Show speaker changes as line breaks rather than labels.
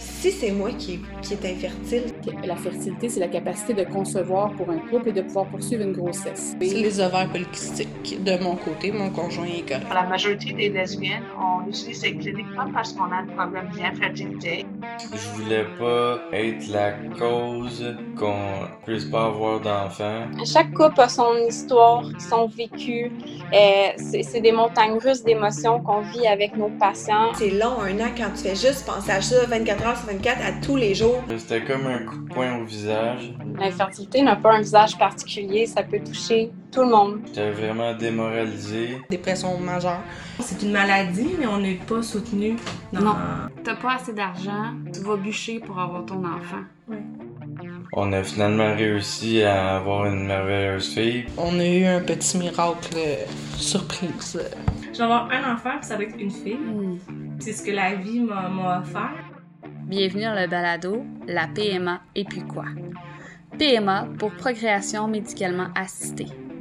Si c'est moi qui est infertile,
La fertilité, c'est la capacité de concevoir pour un couple et de pouvoir poursuivre une grossesse.
C'est les ovaires polykystiques. De mon côté, mon conjoint est correct.
La majorité des lesbiennes, on utilise ces cliniques pas parce qu'on a un problème d'infertilité.
Je voulais pas être la cause qu'on puisse pas avoir d'enfants.
Chaque couple a son histoire, son vécu. C'est des montagnes russes d'émotions qu'on vit avec nos patients.
c'est long, 1 an, quand tu fais juste penser à ça 24 heures sur 24 à tous les jours.
C'était comme un coup de poing au visage.
L'infertilité n'a pas un visage particulier, ça peut toucher tout le monde.
J'étais vraiment démoralisé.
Dépression majeure.
C'est une maladie, mais on n'est pas soutenu.
Non. T'as pas assez d'argent, tu vas bûcher pour avoir ton enfant.
Oui.
On a finalement réussi à avoir une merveilleuse fille.
On a eu un petit miracle surprise.
Je vais avoir un enfant, puis ça va être une fille. C'est ce que la vie m'a offert.
Bienvenue dans le balado, la PMA et puis quoi? PMA pour procréation médicalement assistée.